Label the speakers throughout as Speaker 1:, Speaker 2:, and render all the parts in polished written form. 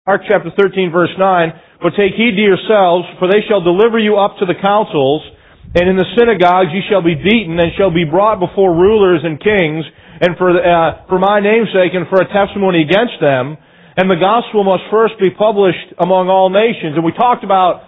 Speaker 1: Mark chapter 13, verse 9, "But take heed to yourselves, for they shall deliver you up to the councils, and in the synagogues you shall be beaten, and shall be brought before rulers and kings, and for my name's sake, and for a testimony against them. And the gospel must first be published among all nations." And we talked about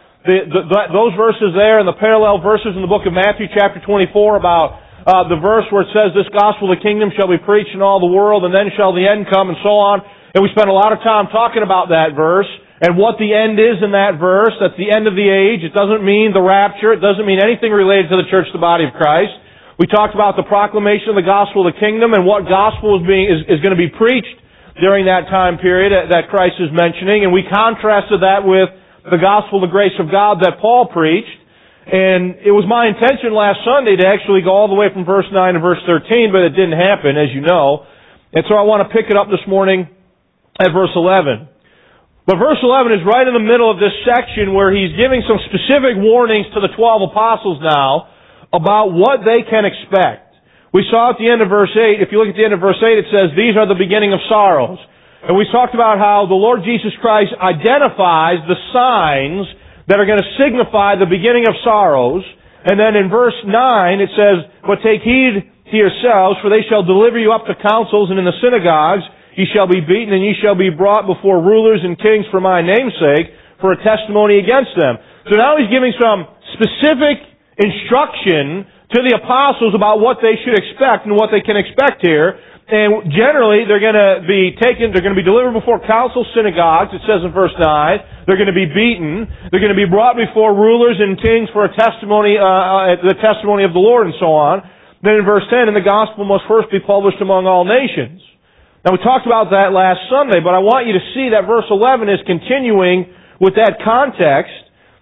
Speaker 1: those verses there, and the parallel verses in the book of Matthew chapter 24 about the verse where it says, "This gospel of the kingdom shall be preached in all the world, and then shall the end come," and so on. And we spent a lot of time talking about that verse and what the end is in that verse. That's the end of the age. It doesn't mean the rapture. It doesn't mean anything related to the church, the body of Christ. We talked about the proclamation of the gospel of the kingdom and what gospel is going to be preached during that time period that Christ is mentioning. And we contrasted that with the gospel of the grace of God that Paul preached. And it was my intention last Sunday to actually go all the way from verse 9 to verse 13, but it didn't happen, as you know. And so I want to pick it up this morning at verse 11. But verse 11 is right in the middle of this section where he's giving some specific warnings to the 12 apostles now about what they can expect. We saw at the end of verse 8, if you look at the end of verse 8, it says, "These are the beginning of sorrows." And we talked about how the Lord Jesus Christ identifies the signs that are going to signify the beginning of sorrows. And then in verse 9 it says, "But take heed to yourselves, for they shall deliver you up to councils, and in the synagogues ye shall be beaten, and ye shall be brought before rulers and kings for my name's sake, for a testimony against them." So now he's giving some specific instruction to the apostles about what they should expect and what they can expect here. And generally, they're going to be delivered before councils, synagogues, it says in verse 9. They're going to be beaten. They're going to be brought before rulers and kings for a testimony, the testimony of the Lord, and so on. Then in verse 10, "And the gospel must first be published among all nations." Now we talked about that last Sunday, but I want you to see that verse 11 is continuing with that context.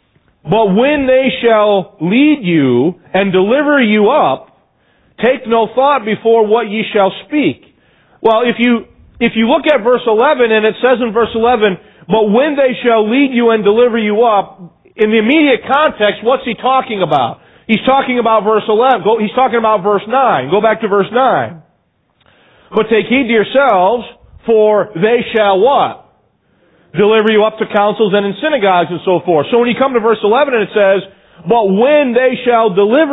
Speaker 1: "But when they shall lead you and deliver you up, take no thought before what ye shall speak." Well, if you look at verse 11, and it says in verse 11, "But when they shall lead you and deliver you up," in the immediate context, what's he talking about? He's talking about verse 11. He's talking about verse 9. Go back to verse 9. "But take heed to yourselves, for they shall" what? "Deliver you up to councils and in synagogues," and so forth. So when you come to verse 11 and it says, "But when they shall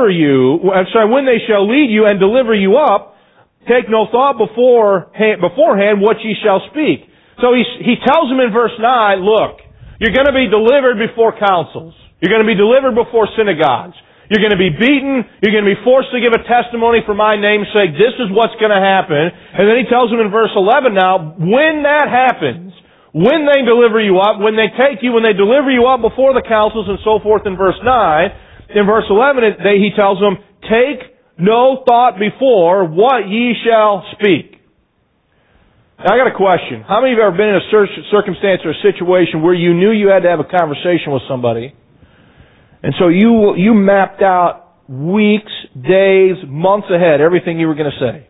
Speaker 1: when they shall lead you and deliver you up, take no thought beforehand what ye shall speak." So he tells them in verse 9, look, you're going to be delivered before councils. You're going to be delivered before synagogues. You're going to be beaten. You're going to be forced to give a testimony for my name's sake. This is what's going to happen. And then he tells them in verse 11 now, when that happens, when they deliver you up, when they deliver you up before the councils and so forth in verse 9, in verse 11 he tells them, "Take no thought before what ye shall speak." Now I got a question. How many of you have ever been in a circumstance or a situation where you knew you had to have a conversation with somebody, and so you mapped out weeks, days, months ahead everything you were going to say?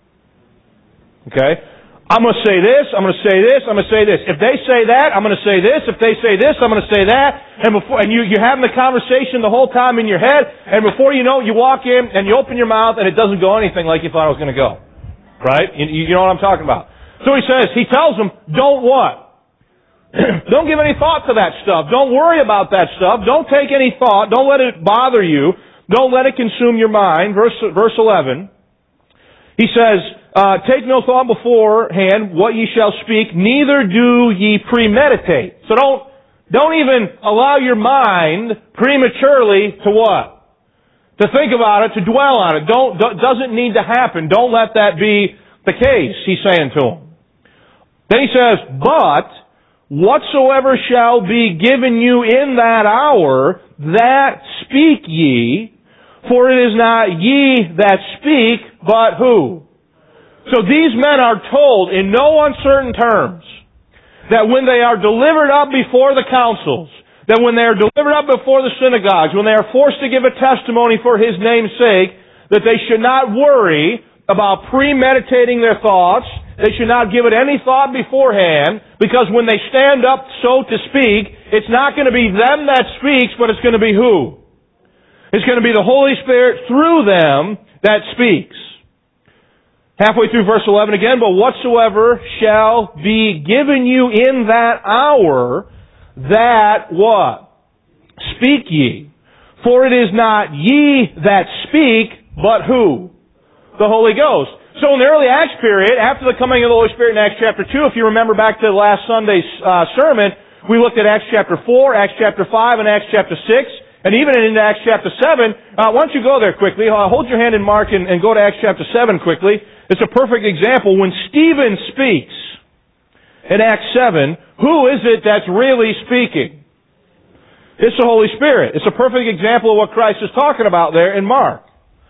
Speaker 1: Okay? I'm going to say this, I'm going to say this, I'm going to say this. If they say that, I'm going to say this. If they say this, I'm going to say that. And you're having the conversation the whole time in your head, and before you know it, you walk in and you open your mouth and it doesn't go anything like you thought it was going to go. Right? You know what I'm talking about. So he tells them, don't what? Don't give any thought to that stuff. Don't worry about that stuff. Don't take any thought. Don't let it bother you. Don't let it consume your mind. Verse 11. He says, "Take no thought beforehand what ye shall speak, neither do ye premeditate." So don't even allow your mind prematurely to what? To think about it, to dwell on it. Doesn't need to happen. Don't let that be the case, he's saying to them. Then he says, "But whatsoever shall be given you in that hour, that speak ye, for it is not ye that speak, but" who? So these men are told in no uncertain terms that when they are delivered up before the councils, that when they are delivered up before the synagogues, when they are forced to give a testimony for his name's sake, that they should not worry about premeditating their thoughts. They should not give it any thought beforehand, because when they stand up, so to speak, it's not going to be them that speaks, but it's going to be who? It's going to be the Holy Spirit through them that speaks. Halfway through verse 11 again, but whatsoever shall be given you in that hour, that what? Speak ye. For it is not ye that speak, but who? The Holy Ghost. So in the early Acts period, after the coming of the Holy Spirit in Acts chapter 2, if you remember back to last Sunday's sermon, we looked at Acts chapter 4, Acts chapter 5, and Acts chapter 6, and even into Acts chapter 7. Why don't you go there quickly? Hold your hand in Mark and go to Acts chapter 7 quickly. It's a perfect example. When Stephen speaks in Acts 7, who is it that's really speaking? It's the Holy Spirit. It's a perfect example of what Christ is talking about there in Mark.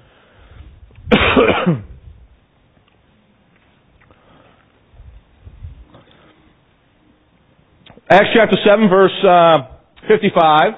Speaker 1: Acts chapter 7, verse 55.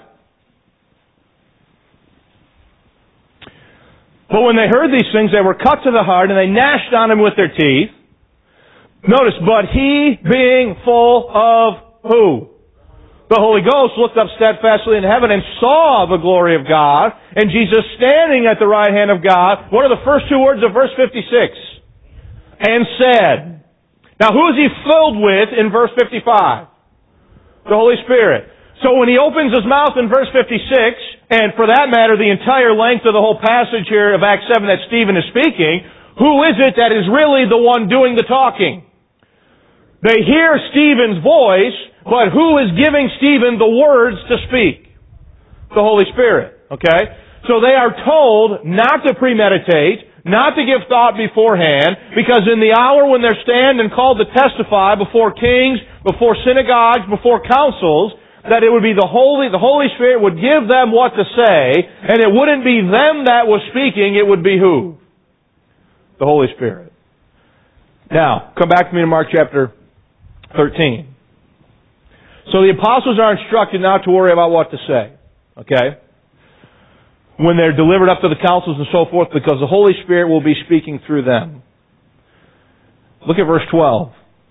Speaker 1: But when they heard these things, they were cut to the heart, and they gnashed on him with their teeth. Notice, but he, being full of who? The Holy Ghost, looked up steadfastly in heaven and saw the glory of God, and Jesus standing at the right hand of God. What are the first two words of verse 56? And said. Now who is he filled with in verse 55? The Holy Spirit. So when he opens his mouth in verse 56, and for that matter the entire length of the whole passage here of Acts 7 that Stephen is speaking, who is it that is really the one doing the talking? They hear Stephen's voice, but who is giving Stephen the words to speak? The Holy Spirit. Okay? So they are told not to premeditate, not to give thought beforehand, because in the hour when they're stand and called to testify before kings, before synagogues, before councils, that it would be the Holy Spirit would give them what to say, and it wouldn't be them that was speaking, it would be who? The Holy Spirit. Now, come back to me to Mark chapter 13. So the apostles are instructed not to worry about what to say. Okay? When they're delivered up to the councils and so forth, because the Holy Spirit will be speaking through them. Look at verse 12.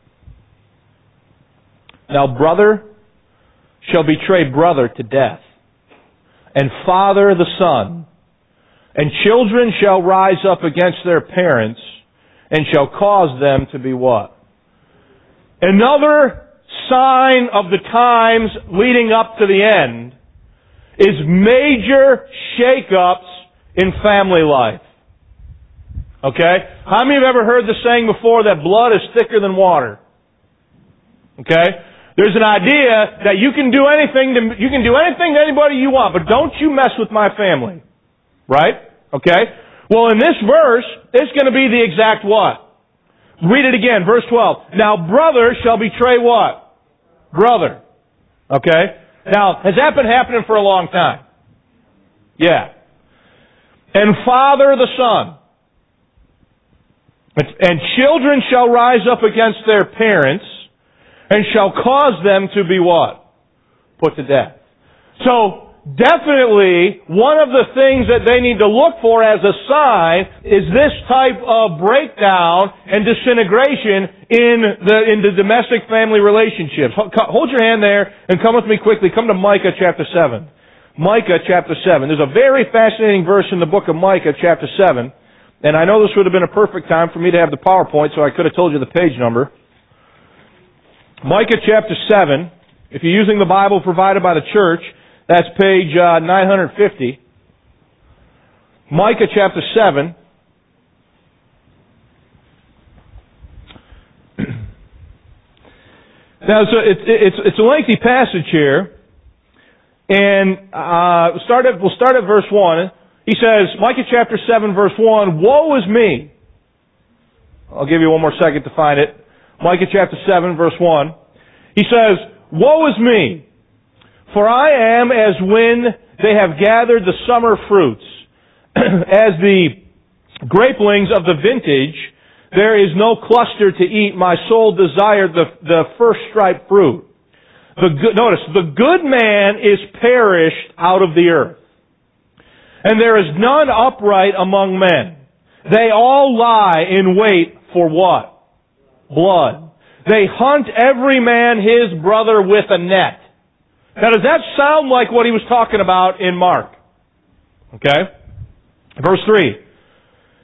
Speaker 1: Now brother shall betray brother to death, and father the son, and children shall rise up against their parents, and shall cause them to be what? Another sign of the times leading up to the end is major shake-ups in family life. Okay? How many have ever heard the saying before that blood is thicker than water? Okay? There's an idea that you can do anything to anybody you want, but don't you mess with my family. Right? Okay? Well, in this verse, it's going to be the exact what? Read it again, verse 12. Now brother shall betray what? Brother. Okay? Now, has that been happening for a long time? Yeah. And father the son. And children shall rise up against their parents, and shall cause them to be what? Put to death. So, definitely, one of the things that they need to look for as a sign is this type of breakdown and disintegration in the domestic family relationships. Hold your hand there and come with me quickly. Come to Micah chapter 7. Micah chapter 7. There's a very fascinating verse in the book of Micah chapter 7. And I know this would have been a perfect time for me to have the PowerPoint, so I could have told you the page number. Micah chapter 7. If you're using the Bible provided by the church, that's page 950. Micah chapter 7. Now, so it's a lengthy passage here, and we'll start at verse 1. He says, Micah chapter 7, verse 1, woe is me. I'll give you one more second to find it. Micah chapter 7, verse 1. He says, woe is me, for I am as when they have gathered the summer fruits. As the grapelings of the vintage, there is no cluster to eat. My soul desired the first striped fruit. Notice, the good man is perished out of the earth, and there is none upright among men. They all lie in wait for what? Blood. They hunt every man his brother with a net. Now, does that sound like what he was talking about in Mark? Okay? Verse 3.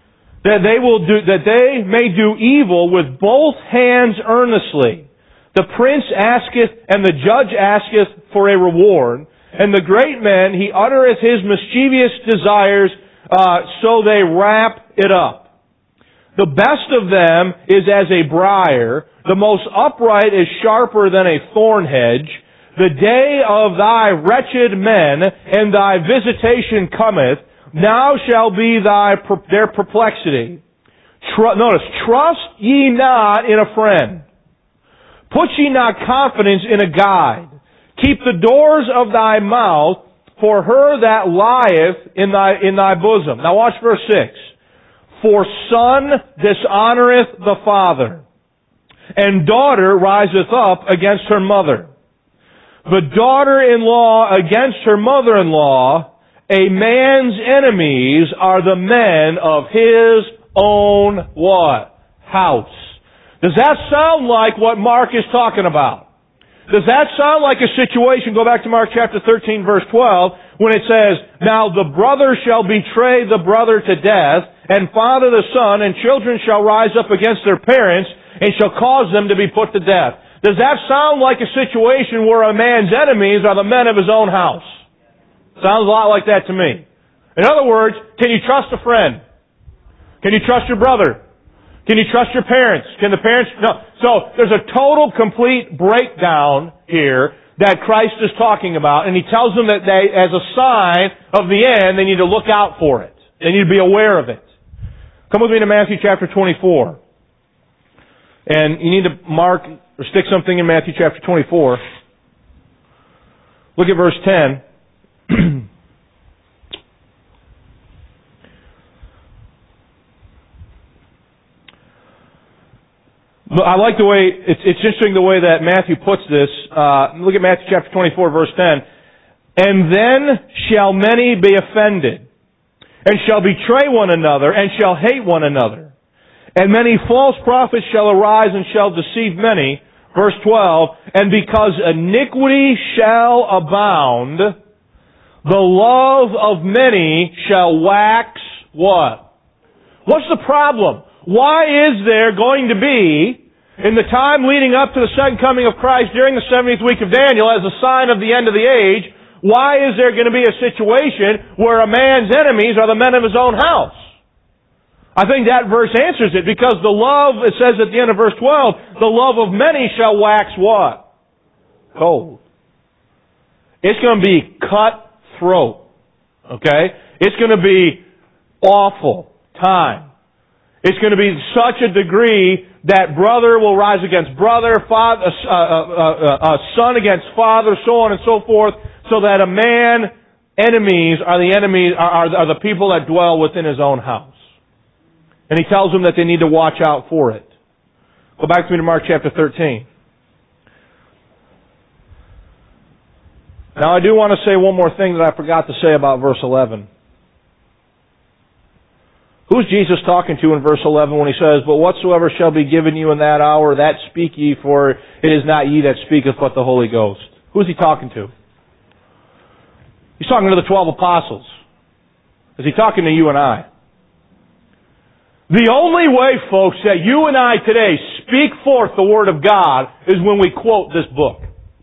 Speaker 1: that they may do evil with both hands earnestly. The prince asketh, and the judge asketh for a reward, and the great man, he uttereth his mischievous desires, so they wrap it up. The best of them is as a briar, the most upright is sharper than a thorn hedge. The day of thy wretched men and thy visitation cometh, now shall be their perplexity. Notice, trust ye not in a friend. Put ye not confidence in a guide. Keep the doors of thy mouth for her that lieth in thy bosom. Now watch verse 6. For son dishonoreth the father, and daughter riseth up against her mother. The daughter-in-law against her mother-in-law, a man's enemies are the men of his own what? House. Does that sound like what Mark is talking about? Does that sound like a situation, go back to Mark chapter 13 verse 12, when it says, Now the brother shall betray the brother to death, and father the son, and children shall rise up against their parents, and shall cause them to be put to death. Does that sound like a situation where a man's enemies are the men of his own house? Sounds a lot like that to me. In other words, can you trust a friend? Can you trust your brother? Can you trust your parents? Can the parents? No. So there's a total, complete breakdown here that Christ is talking about, and He tells them that they, as a sign of the end, they need to look out for it. They need to be aware of it. Come with me to Matthew chapter 24. And you need to mark or stick something in Matthew chapter 24. Look at verse 10. I like the way, it's interesting the way that Matthew puts this. Look at Matthew chapter 24, verse 10. And then shall many be offended, and shall betray one another, and shall hate one another. And many false prophets shall arise, and shall deceive many. Verse 12, and because iniquity shall abound, the love of many shall wax what? What's the problem? Why is there going to be, in the time leading up to the second coming of Christ during the 70th week of Daniel, as a sign of the end of the age, why is there going to be a situation where a man's enemies are the men of his own house? I think that verse answers it, because the love, it says at the end of verse 12, the love of many shall wax what? Cold. It's going to be cutthroat. Okay? It's going to be awful time. It's going to be such a degree that brother will rise against brother, father, son against father, so on and so forth, so that a man, enemies are the people that dwell within his own house. And he tells them that they need to watch out for it. Go back to me to Mark chapter 13. Now I do want to say one more thing that I forgot to say about verse 11. Who's Jesus talking to in verse 11 when He says, But whatsoever shall be given you in that hour, that speak ye, for it is not ye that speaketh, but the Holy Ghost. Who's He talking to? He's talking to the 12 apostles. Is He talking to you and I? The only way, folks, that you and I today speak forth the Word of God is when we quote this book.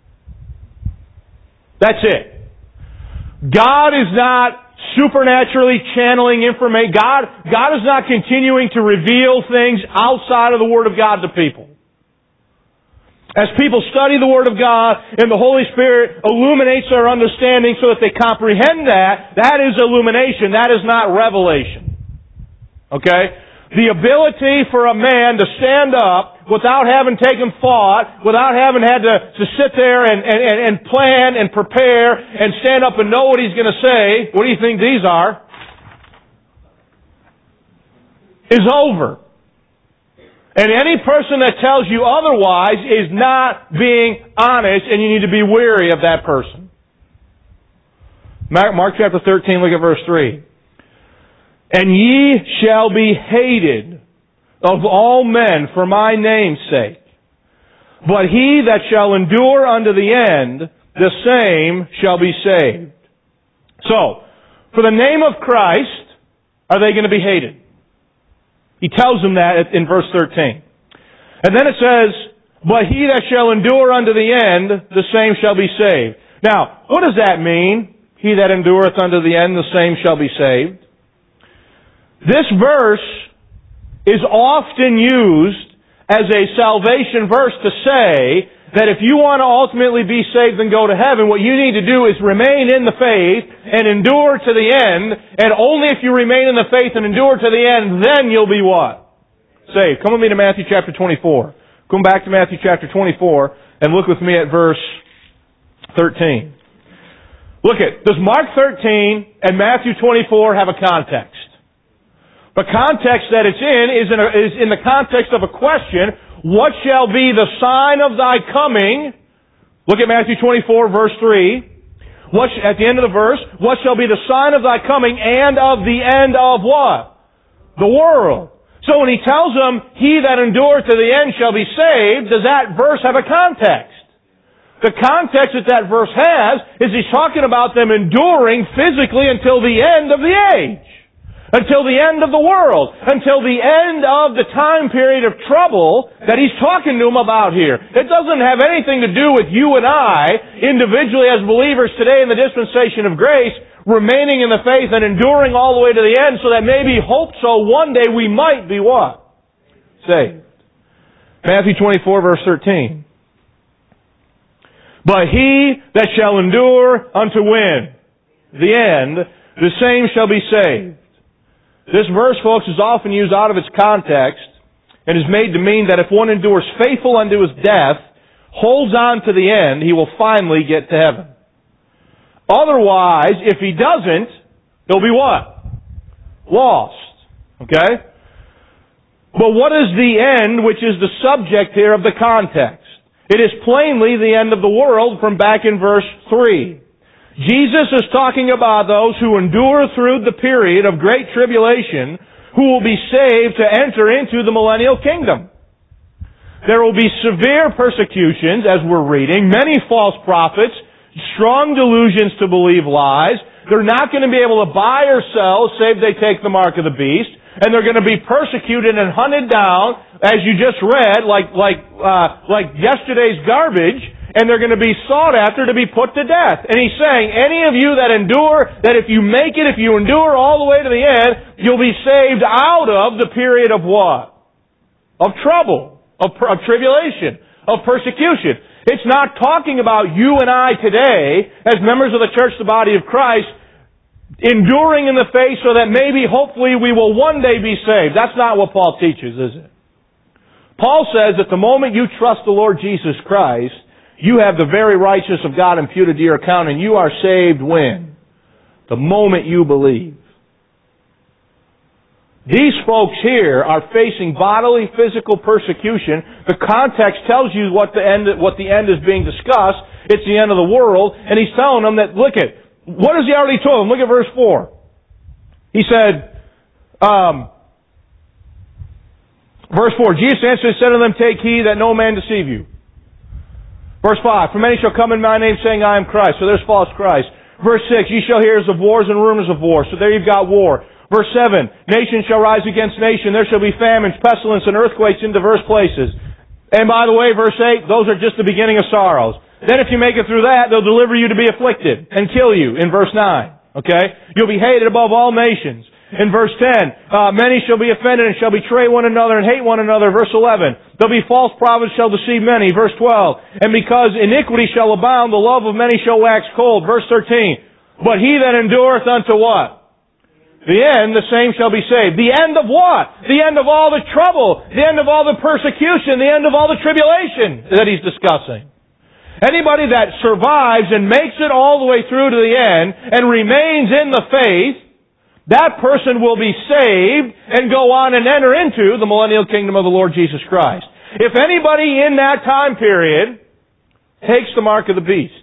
Speaker 1: That's it. God is not supernaturally channeling information. God is not continuing to reveal things outside of the Word of God to people. As people study the Word of God and the Holy Spirit illuminates their understanding so that they comprehend that is illumination. That is not revelation. Okay? The ability for a man to stand up without having taken thought, without having had to sit there and plan and prepare and stand up and know what he's going to say, what do you think these are? Is over. And any person that tells you otherwise is not being honest, and you need to be wary of that person. Mark chapter 13, look at verse 3. And ye shall be hated of all men for my name's sake. But he that shall endure unto the end, the same shall be saved. So, for the name of Christ, are they going to be hated? He tells them that in verse 13. And then it says, but he that shall endure unto the end, the same shall be saved. Now, what does that mean? He that endureth unto the end, the same shall be saved. This verse is often used as a salvation verse to say that if you want to ultimately be saved and go to heaven, what you need to do is remain in the faith and endure to the end, and only if you remain in the faith and endure to the end, then you'll be what? Saved. Come with me to Matthew chapter 24. Come back to Matthew chapter 24 and look with me at verse 13. Look does Mark 13 and Matthew 24 have a context? The context that it's in is in the context of a question, what shall be the sign of thy coming? Look at Matthew 24 verse 3. At the end of the verse, what shall be the sign of thy coming and of the end of what? The world. So when he tells them, he that endureth to the end shall be saved, does that verse have a context? The context that verse has is he's talking about them enduring physically until the end of the age. Until the end of the world. Until the end of the time period of trouble that he's talking to them about here. It doesn't have anything to do with you and I, individually as believers today in the dispensation of grace, remaining in the faith and enduring all the way to the end so that maybe, hope so, one day we might be what? Saved. Matthew 24 verse 13. But he that shall endure unto when? The end, the same shall be saved. This verse, folks, is often used out of its context and is made to mean that if one endures faithful unto his death, holds on to the end, he will finally get to heaven. Otherwise, if he doesn't, he'll be what? Lost. Okay? But what is the end, which is the subject here of the context? It is plainly the end of the world from back in verse 3. Jesus is talking about those who endure through the period of great tribulation, who will be saved to enter into the millennial kingdom. There will be severe persecutions, as we're reading, many false prophets, strong delusions to believe lies. They're not going to be able to buy or sell, save they take the mark of the beast. And they're going to be persecuted and hunted down, as you just read, like yesterday's garbage. And they're going to be sought after to be put to death. And he's saying, any of you that endure, that if you make it, if you endure all the way to the end, you'll be saved out of the period of what? Of trouble, of tribulation, of persecution. It's not talking about you and I today, as members of the church, the body of Christ, enduring in the faith so that maybe, hopefully, we will one day be saved. That's not what Paul teaches, is it? Paul says that the moment you trust the Lord Jesus Christ, you have the very righteousness of God imputed to your account, and you are saved when? The moment you believe. These folks here are facing bodily, physical persecution. The context tells you what the end is being discussed. It's the end of the world, and he's telling them that, what has he already told them? Look at verse 4. He said, verse 4, Jesus answered and said to them, take heed that no man deceive you. Verse 5, for many shall come in my name saying, I am Christ. So there's false Christ. Verse 6, ye shall hear of wars and rumors of wars. So there you've got war. Verse 7, nation shall rise against nation. There shall be famines, pestilence, and earthquakes in diverse places. And by the way, verse 8, those are just the beginning of sorrows. Then if you make it through that, they'll deliver you to be afflicted and kill you in verse 9. Okay? You'll be hated above all nations. In verse 10, many shall be offended and shall betray one another and hate one another. Verse 11, there'll be false prophets shall deceive many. Verse 12, and because iniquity shall abound, the love of many shall wax cold. Verse 13, but he that endureth unto what? The end, the same shall be saved. The end of what? The end of all the trouble. The end of all the persecution. The end of all the tribulation that he's discussing. Anybody that survives and makes it all the way through to the end and remains in the faith, that person will be saved and go on and enter into the millennial kingdom of the Lord Jesus Christ. If anybody in that time period takes the mark of the beast,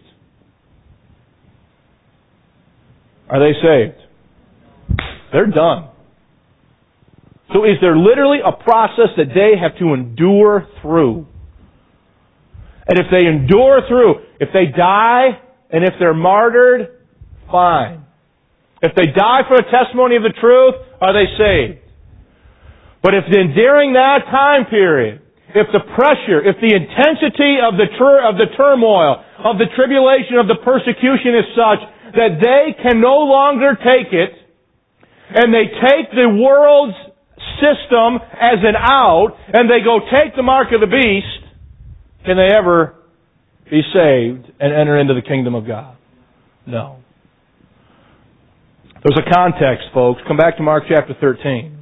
Speaker 1: are they saved? They're done. So is there literally a process that they have to endure through? And if they endure through, if they die and if they're martyred, fine. If they die for a testimony of the truth, are they saved? But if then during that time period, if the pressure, if the intensity of the turmoil, of the tribulation, of the persecution is such that they can no longer take it, and they take the world's system as an out, and they go take the mark of the beast, can they ever be saved and enter into the kingdom of God? No. There's a context, folks. Come back to Mark chapter 13.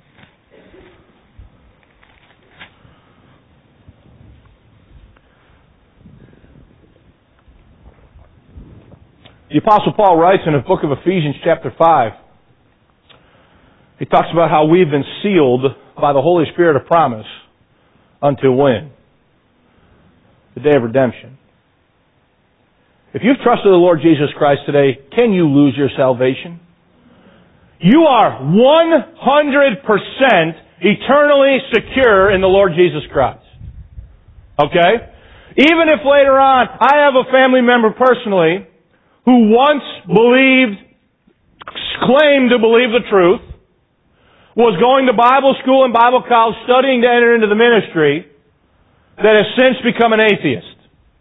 Speaker 1: The Apostle Paul writes in the book of Ephesians chapter 5, he talks about how we've been sealed by the Holy Spirit of promise until when? The day of redemption. If you've trusted the Lord Jesus Christ today, can you lose your salvation? You are 100% eternally secure in the Lord Jesus Christ. Okay? Even if later on, I have a family member personally who once claimed to believe the truth, was going to Bible school and Bible college studying to enter into the ministry, that has since become an atheist.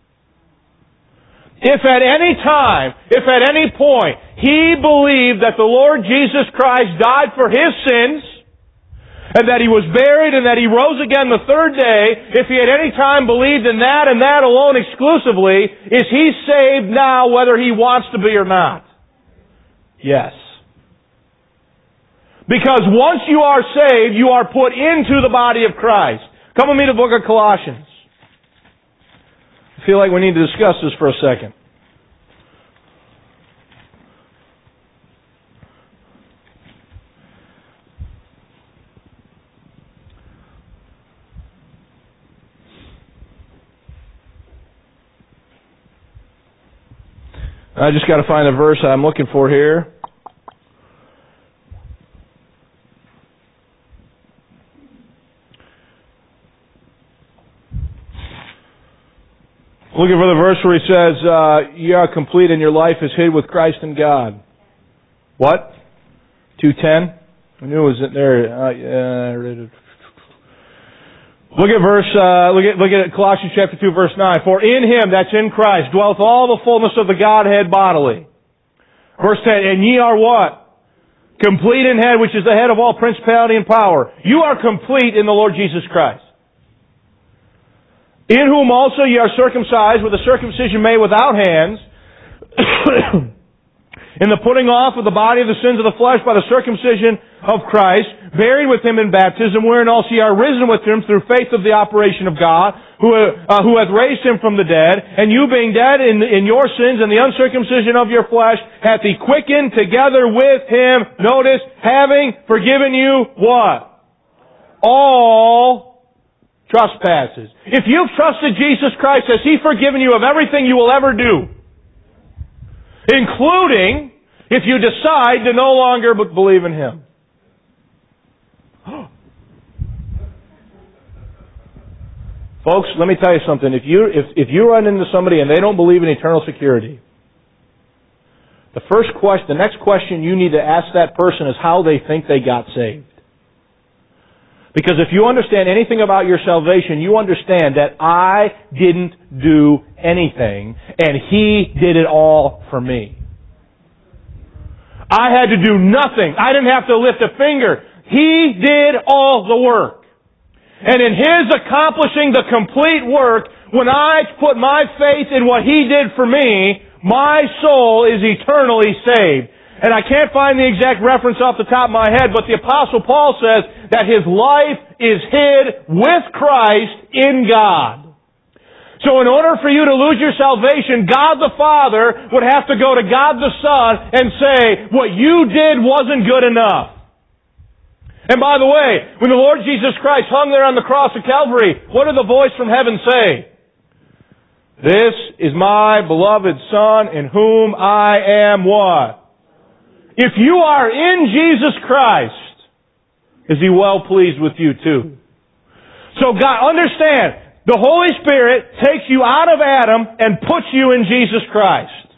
Speaker 1: If at any time, if at any point, he believed that the Lord Jesus Christ died for his sins, and that he was buried and that he rose again the third day, if he at any time believed in that and that alone exclusively, is he saved now whether he wants to be or not? Yes. Because once you are saved, you are put into the body of Christ. Come with me to the book of Colossians. I feel like we need to discuss this for a second. I just got to find the verse I'm looking for here. Looking for the verse where he says, "You are complete and your life is hid with Christ in God." What? 2:10? I knew it was in there. Look at Colossians chapter 2, verse 9. For in him, that's in Christ, dwelleth all the fullness of the Godhead bodily. Verse 10, and ye are what? Complete in head, which is the head of all principality and power. You are complete in the Lord Jesus Christ. In whom also ye are circumcised with a circumcision made without hands, in the putting off of the body of the sins of the flesh by the circumcision of Christ, buried with him in baptism, wherein also ye are risen with him through faith of the operation of God, who hath raised him from the dead, and you being dead in your sins and the uncircumcision of your flesh, hath he quickened together with him, notice, having forgiven you what? All trespasses. If you've trusted Jesus Christ, has he forgiven you of everything you will ever do? Including if you decide to no longer believe in him. Folks, let me tell you something. If you run into somebody and they don't believe in eternal security, the next question you need to ask that person is how they think they got saved. Because if you understand anything about your salvation, you understand that I didn't do anything, and he did it all for me. I had to do nothing. I didn't have to lift a finger. He did all the work. And in his accomplishing the complete work, when I put my faith in what he did for me, my soul is eternally saved. And I can't find the exact reference off the top of my head, but the Apostle Paul says that his life is hid with Christ in God. So in order for you to lose your salvation, God the Father would have to go to God the Son and say, what you did wasn't good enough. And by the way, when the Lord Jesus Christ hung there on the cross of Calvary, what did the voice from heaven say? This is my beloved Son in whom I am what? If you are in Jesus Christ, is he well pleased with you too? So God, understand, the Holy Spirit takes you out of Adam and puts you in Jesus Christ.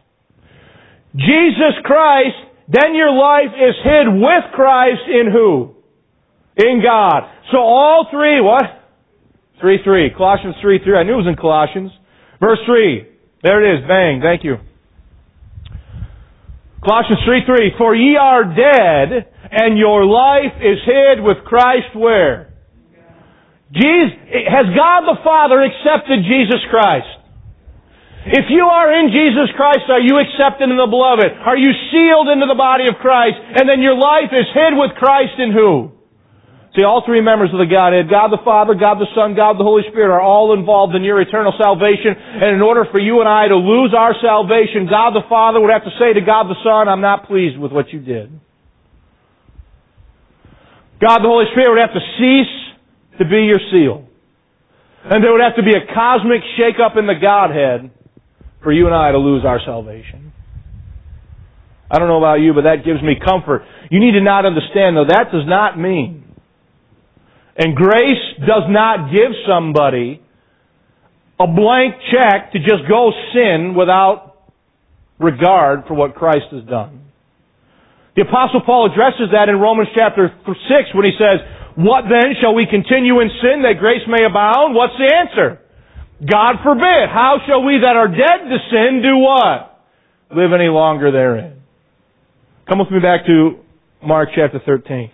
Speaker 1: Jesus Christ, then your life is hid with Christ in who? In God. So all three, what? 3:3. Colossians 3:3. I knew it was in Colossians. Verse 3. There it is. Bang. Thank you. Colossians 3:3. For ye are dead, and your life is hid with Christ where? Has God the Father accepted Jesus Christ? If you are in Jesus Christ, are you accepted in the Beloved? Are you sealed into the body of Christ? And then your life is hid with Christ in who? See, all three members of the Godhead, God the Father, God the Son, God the Holy Spirit, are all involved in your eternal salvation. And in order for you and I to lose our salvation, God the Father would have to say to God the Son, I'm not pleased with what you did. God the Holy Spirit would have to cease to be your seal. And there would have to be a cosmic shake-up in the Godhead for you and I to lose our salvation. I don't know about you, but that gives me comfort. You need to not understand, though, that does not mean, and grace does not give somebody a blank check to just go sin without regard for what Christ has done. The Apostle Paul addresses that in Romans chapter 6 when he says, what then? Shall we continue in sin that grace may abound? What's the answer? God forbid. How shall we that are dead to sin do what? Live any longer therein. Come with me back to Mark chapter 13.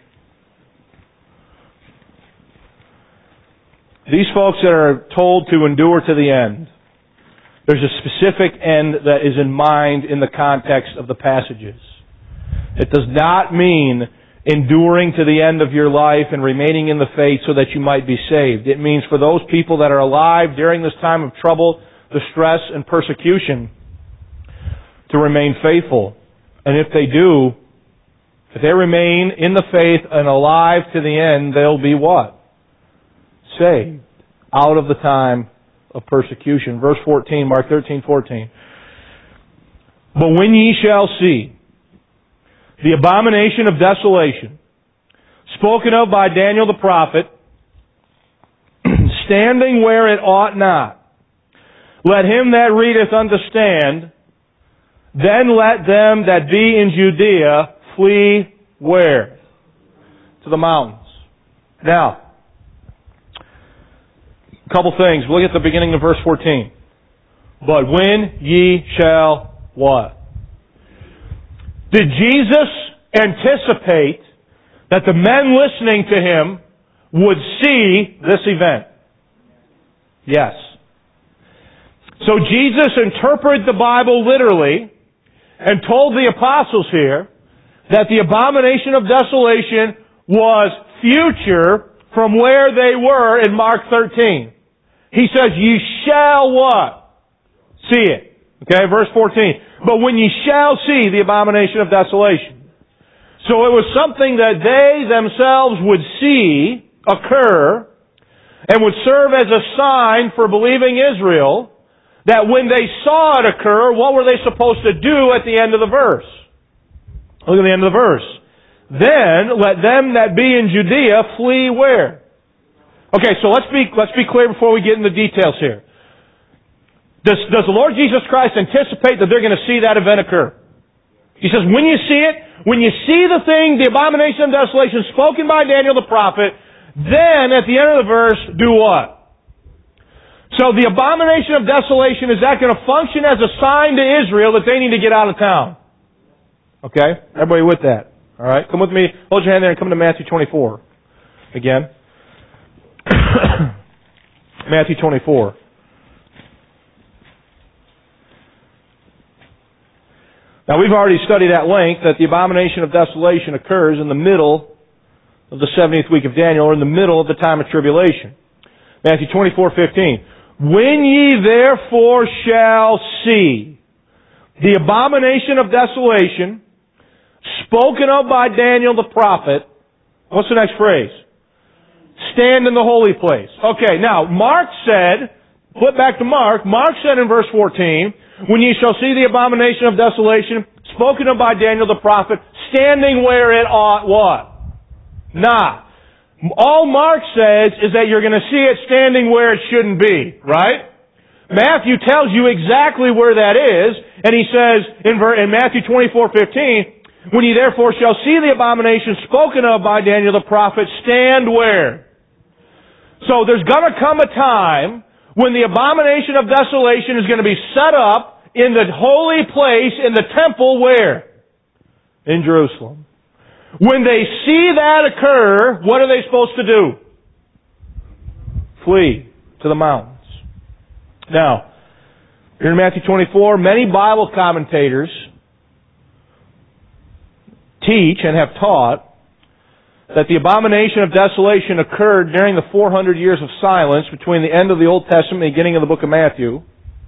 Speaker 1: These folks that are told to endure to the end, there's a specific end that is in mind in the context of the passages. It does not mean enduring to the end of your life and remaining in the faith so that you might be saved. It means for those people that are alive during this time of trouble, distress, and persecution to remain faithful. And if they do, if they remain in the faith and alive to the end, they'll be what? Saved out of the time of persecution. Verse 14, Mark 13:14. But when ye shall see the abomination of desolation, spoken of by Daniel the prophet, standing where it ought not, let him that readeth understand, then let them that be in Judea flee where? To the mountains. Now, a couple things. Look at the beginning of verse 14. But when ye shall what? Did Jesus anticipate that the men listening to Him would see this event? Yes. So Jesus interpreted the Bible literally and told the apostles here that the abomination of desolation was future from where they were in Mark 13. He says, ye shall what? See it. Okay, verse 14. But when ye shall see the abomination of desolation. So it was something that they themselves would see occur and would serve as a sign for believing Israel that when they saw it occur, what were they supposed to do at the end of the verse? Look at the end of the verse. Then let them that be in Judea flee where? Okay, so let's be clear before we get into details here. Does the Lord Jesus Christ anticipate that they're going to see that event occur? He says, when you see it, when you see the thing, the abomination of desolation spoken by Daniel the prophet, then at the end of the verse, do what? So the abomination of desolation, is that going to function as a sign to Israel that they need to get out of town? Okay? Everybody with that? All right? Come with me. Hold your hand there and come to Matthew 24. Again. Matthew 24. Now we've already studied at length that the abomination of desolation occurs in the middle of the 70th week of Daniel, or in the middle of the time of tribulation. Matthew 24:15. When ye therefore shall see the abomination of desolation spoken of by Daniel the prophet, what's the next phrase? Stand in the holy place. Okay, now Mark said, flip back to Mark said in verse 14, when ye shall see the abomination of desolation spoken of by Daniel the prophet, standing where it ought what? Not. All Mark says is that you're going to see it standing where it shouldn't be, right? Matthew tells you exactly where that is, and he says in Matthew 24:15, When ye therefore shall see the abomination spoken of by Daniel the prophet, stand where? So there's going to come a time when the abomination of desolation is going to be set up in the holy place in the temple where? In Jerusalem. When they see that occur, what are they supposed to do? Flee to the mountains. Now, here in Matthew 24, many Bible commentators teach and have taught that the abomination of desolation occurred during the 400 years of silence between the end of the Old Testament and the beginning of the book of Matthew,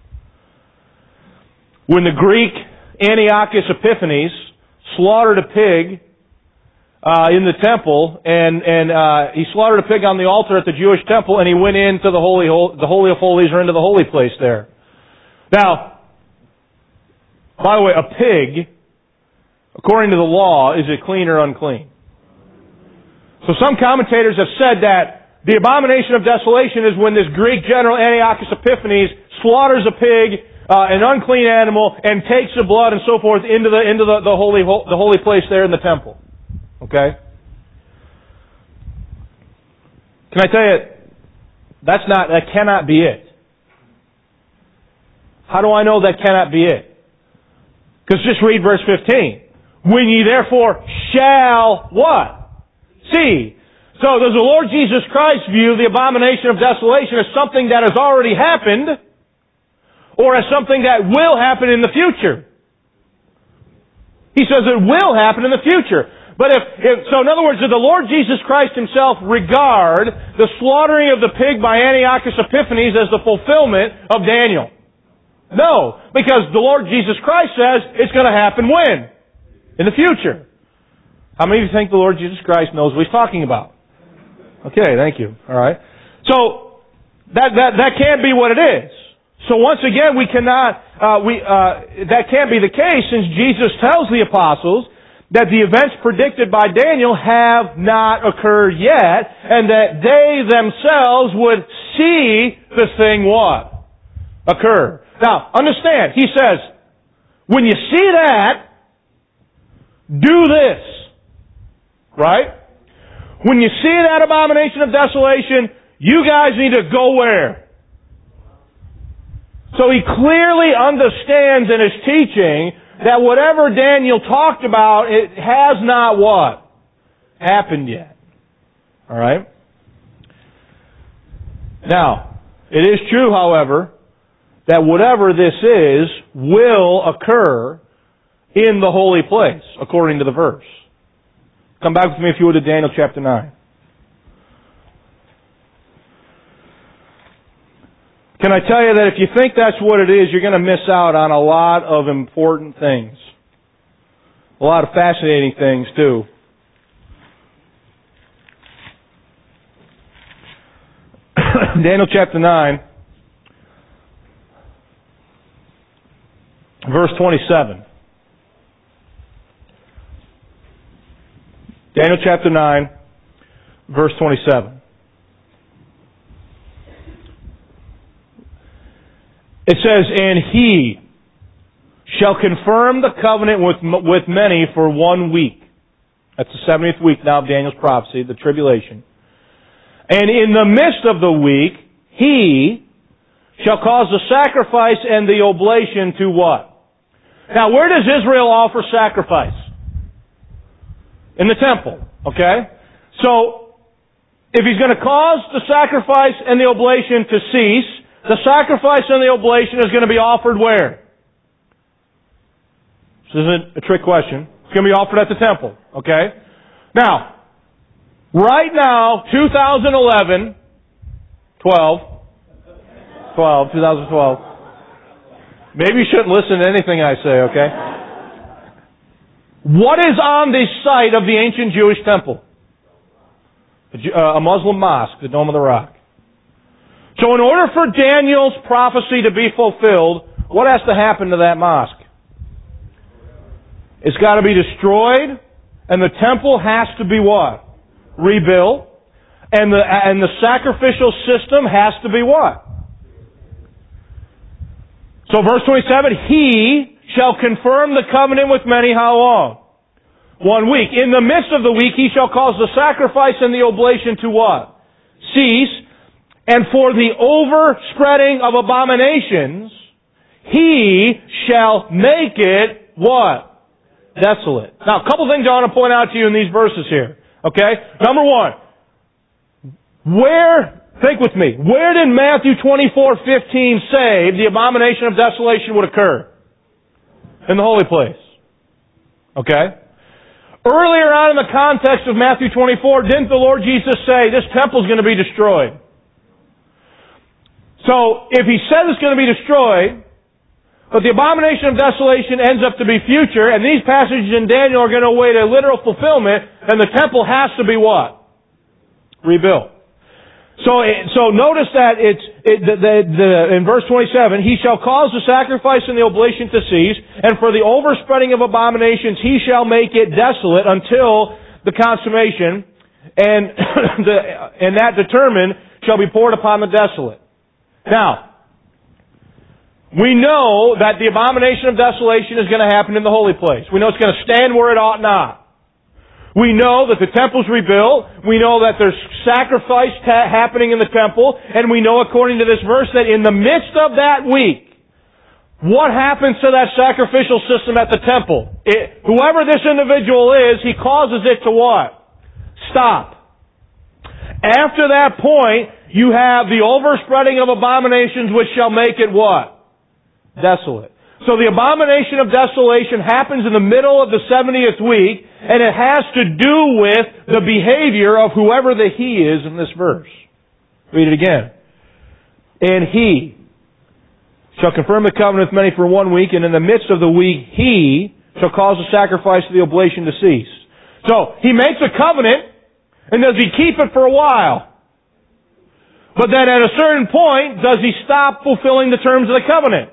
Speaker 1: when the Greek Antiochus Epiphanes slaughtered a pig in the temple, and he slaughtered a pig on the altar at the Jewish temple, and he went into the Holy of Holies, or into the holy place there. Now, by the way, a pig, according to the law, is it clean or unclean? So some commentators have said that the abomination of desolation is when this Greek general Antiochus Epiphanes slaughters a pig, an unclean animal, and takes the blood and so forth into the holy place there in the temple. Okay? Can I tell you, that cannot be it. How do I know that cannot be it? Because just read verse 15. When ye therefore shall what? See. So does the Lord Jesus Christ view the abomination of desolation as something that has already happened, or as something that will happen in the future? He says it will happen in the future. But so in other words, did the Lord Jesus Christ Himself regard the slaughtering of the pig by Antiochus Epiphanes as the fulfillment of Daniel? No, because the Lord Jesus Christ says it's going to happen when? In the future. How many of you think the Lord Jesus Christ knows what He's talking about? Okay, thank you. All right. So that can't be what it is. So once again, we cannot. That can't be the case, since Jesus tells the apostles that the events predicted by Daniel have not occurred yet, and that they themselves would see the thing what? Occur. Now, understand, he says, when you see that, do this. Right? When you see that abomination of desolation, you guys need to go where? So he clearly understands in his teaching that whatever Daniel talked about, it has not what? Happened yet. Alright? Now, it is true, however, that whatever this is will occur in the holy place, according to the verse. Come back with me, if you would, to Daniel chapter 9. Can I tell you that if you think that's what it is, you're going to miss out on a lot of important things. A lot of fascinating things, too. Daniel chapter 9, verse 27. Daniel chapter 9, verse 27. It says, and he shall confirm the covenant with many for 1 week. That's the 70th week now of Daniel's prophecy, the tribulation. And in the midst of the week, he shall cause the sacrifice and the oblation to what? Now, where does Israel offer sacrifice? In the temple, okay? So, if he's going to cause the sacrifice and the oblation to cease, the sacrifice and the oblation is going to be offered where? This isn't a trick question. It's going to be offered at the temple, okay? Now, right now, 2012, maybe you shouldn't listen to anything I say, okay? What is on the site of the ancient Jewish temple? A Muslim mosque, the Dome of the Rock. So in order for Daniel's prophecy to be fulfilled, what has to happen to that mosque? It's got to be destroyed, and the temple has to be what? Rebuilt. And the sacrificial system has to be what? So verse 27, he shall confirm the covenant with many how long? 1 week. In the midst of the week he shall cause the sacrifice and the oblation to what? Cease. And for the overspreading of abominations, he shall make it what? Desolate. Now, a couple things I want to point out to you in these verses here. Okay? Number one, think with me, where did Matthew 24:15 say the abomination of desolation would occur? In the holy place. Okay? Earlier on in the context of Matthew 24, didn't the Lord Jesus say, this temple is going to be destroyed? So, if He says it's going to be destroyed, but the abomination of desolation ends up to be future, and these passages in Daniel are going to await a literal fulfillment, then the temple has to be what? Rebuilt. So notice that in verse 27, he shall cause the sacrifice and the oblation to cease, and for the overspreading of abominations he shall make it desolate until the consummation, and that determined shall be poured upon the desolate. Now, we know that the abomination of desolation is going to happen in the holy place. We know it's going to stand where it ought not. We know that the temple's rebuilt. We know that there's sacrifice happening in the temple. And we know, according to this verse, that in the midst of that week, what happens to that sacrificial system at the temple? Whoever this individual is, he causes it to what? Stop. After that point, you have the overspreading of abominations which shall make it what? Desolate. So the abomination of desolation happens in the middle of the 70th week, and it has to do with the behavior of whoever the he is in this verse. Read it again. And he shall confirm the covenant with many for 1 week, and in the midst of the week he shall cause the sacrifice of the oblation to cease. So, he makes a covenant, and does he keep it for a while? But then at a certain point, does he stop fulfilling the terms of the covenant?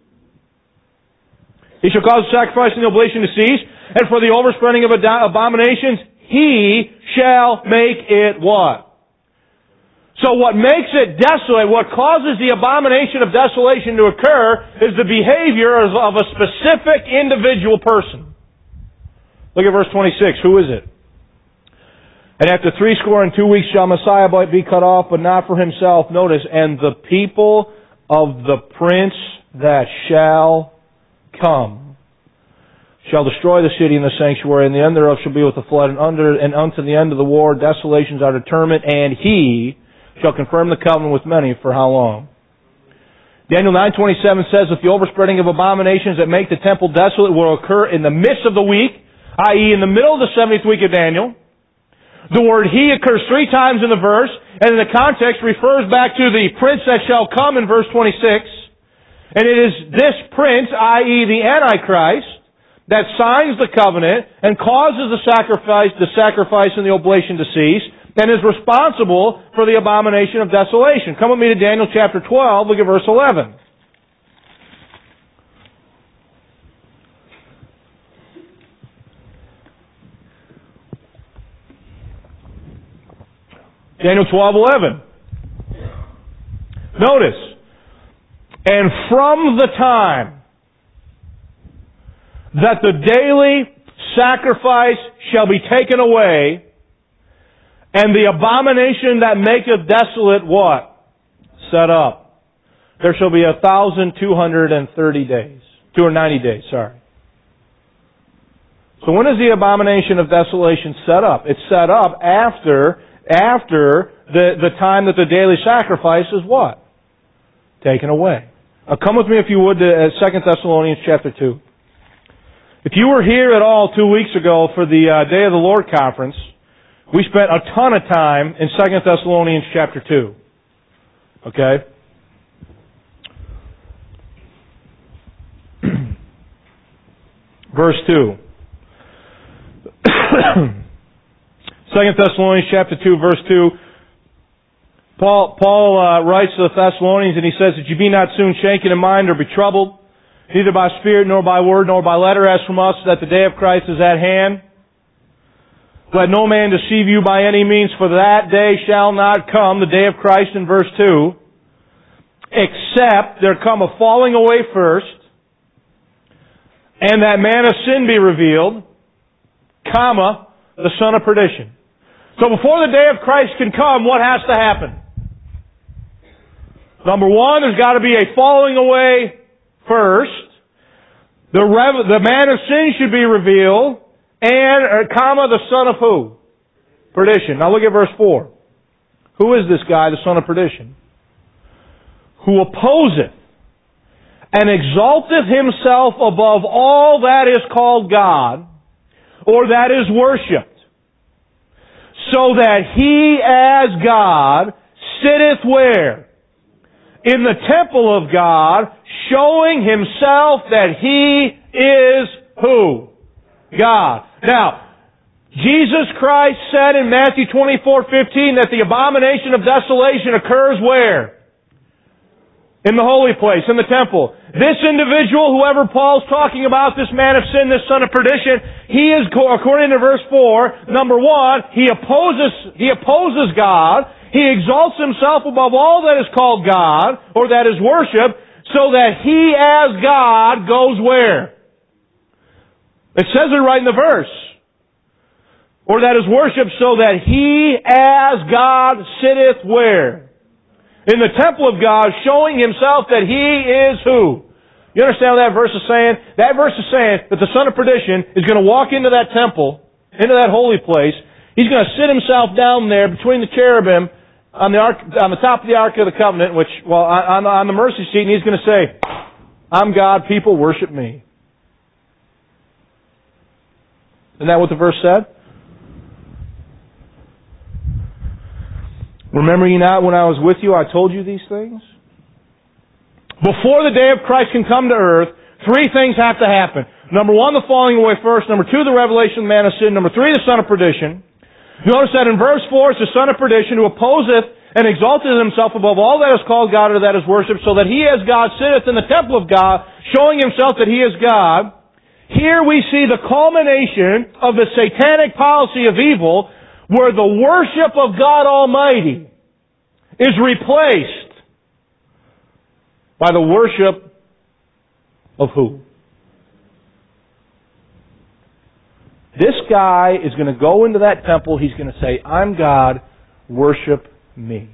Speaker 1: He shall cause the sacrifice and the oblation to cease, and for the overspreading of abominations, he shall make it what? So what makes it desolate, what causes the abomination of desolation to occur, is the behavior of a specific individual person. Look at verse 26. Who is it? And after 62 weeks shall Messiah be cut off, but not for himself. Notice, and the people of the prince that shall come shall destroy the city and the sanctuary, and the end thereof shall be with the flood, and unto the end of the war desolations are determined, and he shall confirm the covenant with many for how long? Daniel 9:27 says that the overspreading of abominations that make the temple desolate will occur in the midst of the week, i.e. in the middle of the 70th week of Daniel. The word he occurs 3 times in the verse, and in the context refers back to the prince that shall come in verse 26. And it is this prince, i.e. the Antichrist, that signs the covenant and causes the sacrifice and the oblation to cease, and is responsible for the abomination of desolation. Come with me to Daniel chapter 12, look at verse 11. Daniel 12:11. Notice, and from the time that the daily sacrifice shall be taken away, and the abomination that maketh desolate what? Set up. There shall be 1,230 days. 290 days, sorry. So when is the abomination of desolation set up? It's set up after the time that the daily sacrifice is what? Taken away. Come with me, if you would, to 2 Thessalonians chapter 2. If you were here at all 2 weeks ago for the Day of the Lord conference, we spent a ton of time in 2 Thessalonians chapter 2. Okay? Verse 2. 2 Thessalonians chapter 2, verse 2. Paul writes to the Thessalonians, and he says that you be not soon shaken in mind or be troubled, neither by spirit, nor by word, nor by letter, as from us, that the day of Christ is at hand. Let no man deceive you by any means, for that day shall not come, the day of Christ in verse 2, except there come a falling away first, and that man of sin be revealed, comma, the son of perdition. So before the day of Christ can come, what has to happen? Number one, there's got to be a falling away first. The man of sin should be revealed. And, comma, the son of who? Perdition. Now look at verse 4. Who is this guy, the son of perdition? Who opposeth and exalteth himself above all that is called God, or that is worshipped, so that he as God sitteth where? In the temple of God, showing himself that he is who? God. Now, Jesus Christ said in Matthew 24:15 that the abomination of desolation occurs where? In the holy place, in the temple. This individual, whoever Paul's talking about, this man of sin, this son of perdition, he is, according to verse 4, number one, he opposes God. He exalts himself above all that is called God, or that is worship, so that he as God goes where? It says it right in the verse. Or that is worship, so that he as God sitteth where? In the temple of God, showing himself that he is who? You understand what that verse is saying? That verse is saying that the son of perdition is going to walk into that temple, into that holy place. He's going to sit himself down there between the cherubim on the top of the Ark of the Covenant, on the mercy seat, and he's going to say, I'm God, people worship me. Isn't that what the verse said? Remember ye not when I was with you, I told you these things? Before the day of Christ can come to earth, three things have to happen. Number one, the falling away first. Number two, the revelation of the man of sin. Number three, the son of perdition. Notice that in verse 4, it's the son of perdition who opposeth and exalteth himself above all that is called God or that is worshipped, so that he as God sitteth in the temple of God, showing himself that he is God. Here we see the culmination of the satanic policy of evil, where the worship of God Almighty is replaced by the worship of who? This guy is going to go into that temple, he's going to say, I'm God, worship me.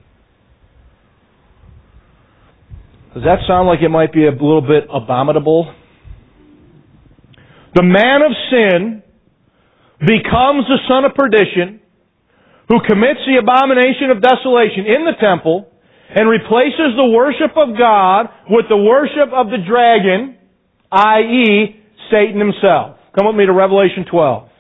Speaker 1: Does that sound like it might be a little bit abominable? The man of sin becomes the son of perdition, who commits the abomination of desolation in the temple and replaces the worship of God with the worship of the dragon, i.e., Satan himself. Come with me to Revelation 12.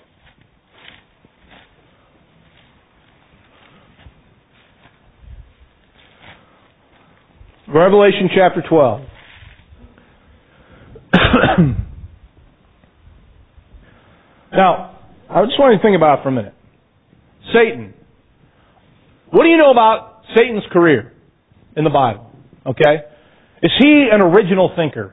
Speaker 1: Revelation chapter 12. Now, I just want you to think about it for a minute. Satan. What do you know about Satan's career in the Bible? Okay? Is he an original thinker?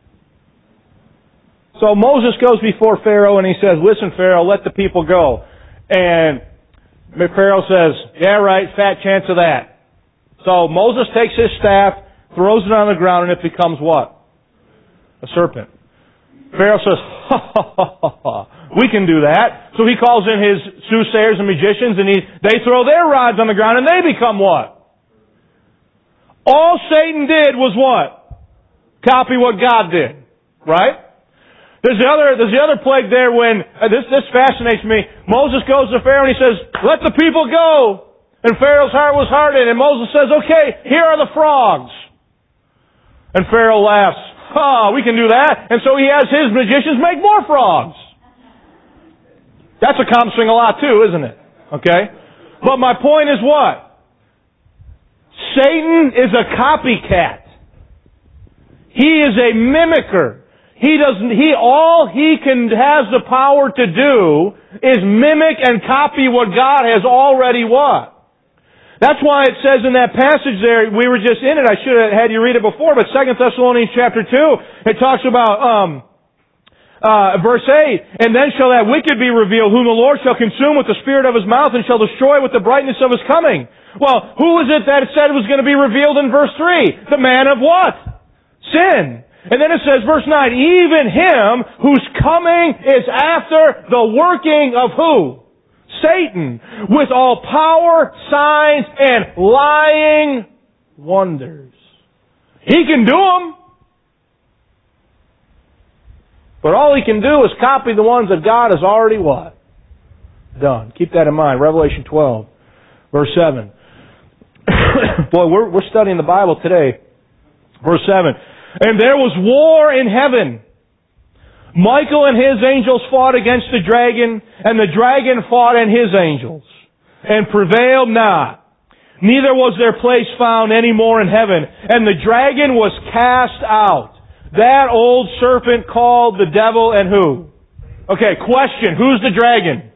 Speaker 1: So Moses goes before Pharaoh and he says, listen, Pharaoh, let the people go. And Pharaoh says, yeah, right, fat chance of that. So Moses takes his staff, throws it on the ground, and it becomes what? A serpent. Pharaoh says, ha, ha, ha, ha, ha. We can do that. So he calls in his soothsayers and magicians, and they throw their rods on the ground, and they become what? All Satan did was what? Copy what God did. Right? There's the other plague there when, this fascinates me. Moses goes to Pharaoh and he says, let the people go. And Pharaoh's heart was hardened, and Moses says, okay, here are the frogs. And Pharaoh laughs, we can do that. And so he has his magicians make more frogs. That's accomplishing a lot too, isn't it? Okay? But my point is what? Satan is a copycat. He is a mimicker. All he has the power to do is mimic and copy what God has already what? That's why it says in that passage there, we were just in it, I should have had you read it before, but 2 Thessalonians chapter 2, it talks about, verse 8, and then shall that wicked be revealed, whom the Lord shall consume with the spirit of his mouth and shall destroy with the brightness of his coming. Well, who was it that said was going to be revealed in verse 3? The man of what? Sin. And then it says, verse 9, even him whose coming is after the working of who? Satan, with all power, signs, and lying wonders. He can do them. But all he can do is copy the ones that God has already what? Done. Keep that in mind. Revelation 12, verse 7. Boy, we're studying the Bible today. Verse 7. And there was war in heaven. Michael and his angels fought against the dragon, and the dragon fought and his angels, and prevailed not. Neither was their place found any more in heaven. And the dragon was cast out. That old serpent called the devil and who? Okay, question. Who's the dragon?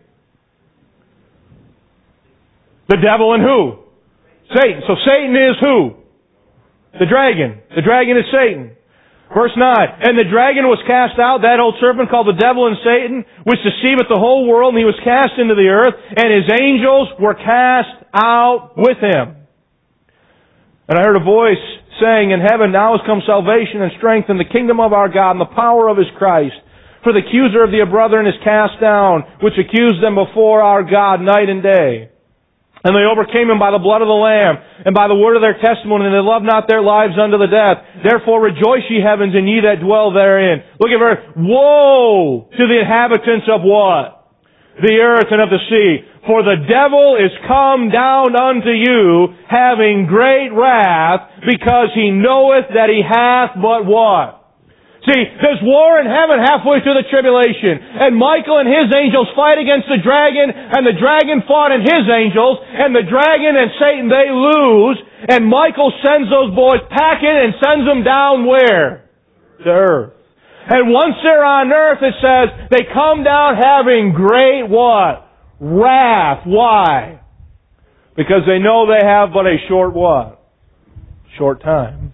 Speaker 1: The devil and who? Satan. So Satan is who? The dragon. The dragon is Satan. Verse 9. And the dragon was cast out, that old serpent called the devil and Satan, which deceiveth the whole world, and he was cast into the earth, and his angels were cast out with him. And I heard a voice saying in heaven, Now is come salvation and strength in the kingdom of our God and the power of his Christ. For the accuser of the brethren is cast down, which accused them before our God night and day. And they overcame him by the blood of the Lamb, and by the word of their testimony, and they loved not their lives unto the death. Therefore rejoice, ye heavens, and ye that dwell therein. Look at verse. Woe to the inhabitants of what? The earth and of the sea. For the devil is come down unto you, having great wrath, because he knoweth that he hath but what? See, there's war in heaven halfway through the tribulation. And Michael and his angels fight against the dragon, and the dragon fought and his angels, and the dragon and Satan, they lose, and Michael sends those boys packing and sends them down where? To earth. And once they're on earth, it says, they come down having great what? Wrath. Why? Because they know they have but a short what? Short time.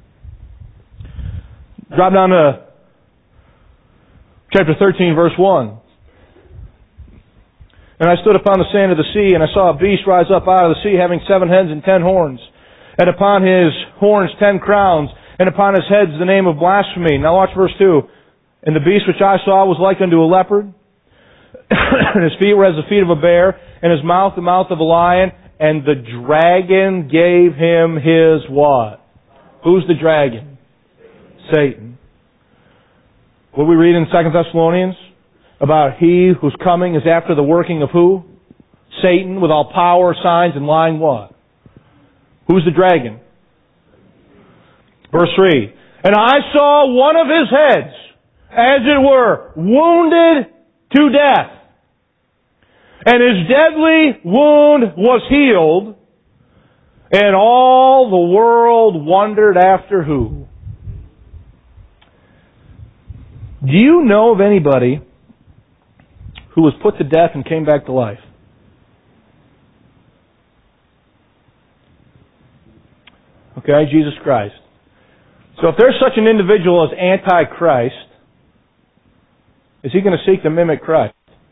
Speaker 1: Drop down to chapter 13, verse 1. And I stood upon the sand of the sea, and I saw a beast rise up out of the sea, having 7 heads and 10 horns. And upon his horns 10 crowns, and upon his heads the name of blasphemy. Now watch verse 2. And the beast which I saw was like unto a leopard, and his feet were as the feet of a bear, and his mouth the mouth of a lion, and the dragon gave him his what? Who's the dragon? Satan. What we read in 2 Thessalonians about he whose coming is after the working of who? Satan, with all power, signs, and lying what? Who's the dragon? Verse 3. And I saw one of his heads, as it were, wounded to death. And his deadly wound was healed, and all the world wondered after who? Do you know of anybody who was put to death and came back to life? Okay, Jesus Christ. So if there's such an individual as Antichrist, is he going to seek to mimic Christ?